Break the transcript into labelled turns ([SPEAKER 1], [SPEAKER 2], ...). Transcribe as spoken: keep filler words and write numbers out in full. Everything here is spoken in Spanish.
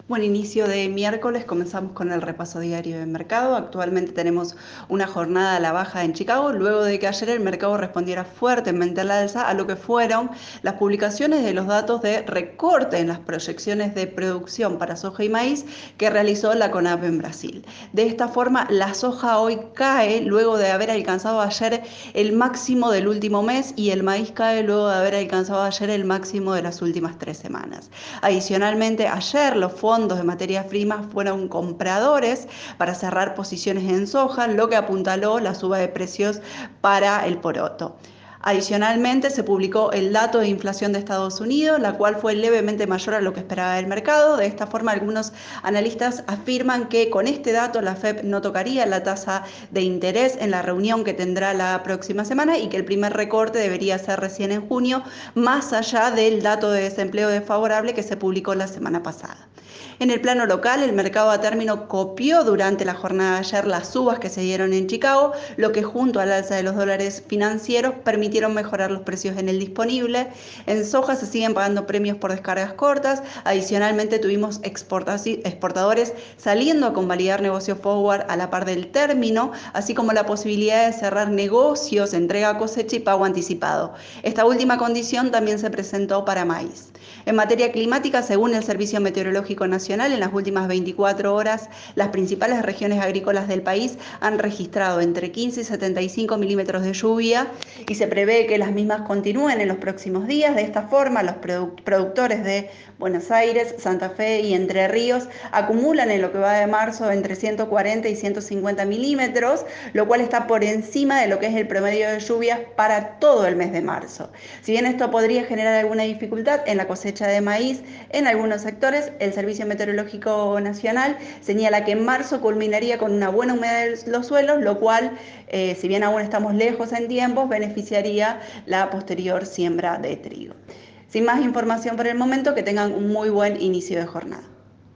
[SPEAKER 1] Buen inicio de miércoles, comenzamos con el repaso diario de mercado. Actualmente tenemos una jornada a la baja en Chicago, luego de que ayer el mercado respondiera fuertemente al alza a lo que fueron las publicaciones de los datos de recorte en las proyecciones de producción para soja y maíz que realizó la CONAP en Brasil. De esta forma, la soja hoy cae luego de haber alcanzado ayer el máximo del último mes y el maíz cae luego de haber alcanzado ayer el máximo de las últimas tres semanas. Adicionalmente, ayer los fondos fondos de materias primas fueron compradores para cerrar posiciones en soja, lo que apuntaló la suba de precios para el poroto. Adicionalmente, se publicó el dato de inflación de Estados Unidos, la cual fue levemente mayor a lo que esperaba el mercado. De esta forma, algunos analistas afirman que con este dato la F E D no tocaría la tasa de interés en la reunión que tendrá la próxima semana y que el primer recorte debería ser recién en junio, más allá del dato de desempleo desfavorable que se publicó la semana pasada. En el plano local, el mercado a término copió durante la jornada de ayer las subas que se dieron en Chicago, lo que junto al alza de los dólares financieros permitieron mejorar los precios en el disponible. En soja se siguen pagando premios por descargas cortas. Adicionalmente tuvimos exportadores saliendo a convalidar negocios forward a la par del término, así como la posibilidad de cerrar negocios, entrega cosecha y pago anticipado. Esta última condición también se presentó para maíz. En materia climática, según el Servicio Meteorológico Nacional, en las últimas veinticuatro horas, las principales regiones agrícolas del país han registrado entre quince y setenta y cinco milímetros de lluvia y se prevé que las mismas continúen en los próximos días. De esta forma, los productores de Buenos Aires, Santa Fe y Entre Ríos acumulan en lo que va de marzo entre ciento cuarenta y ciento cincuenta milímetros, lo cual está por encima de lo que es el promedio de lluvias para todo el mes de marzo. Si bien esto podría generar alguna dificultad en la cosecha de maíz en algunos sectores, el Servicio Meteorológico Nacional señala que en marzo culminaría con una buena humedad de los suelos, lo cual, eh, si bien aún estamos lejos en tiempos, beneficiaría la posterior siembra de trigo. Sin más información por el momento, que tengan un muy buen inicio de jornada.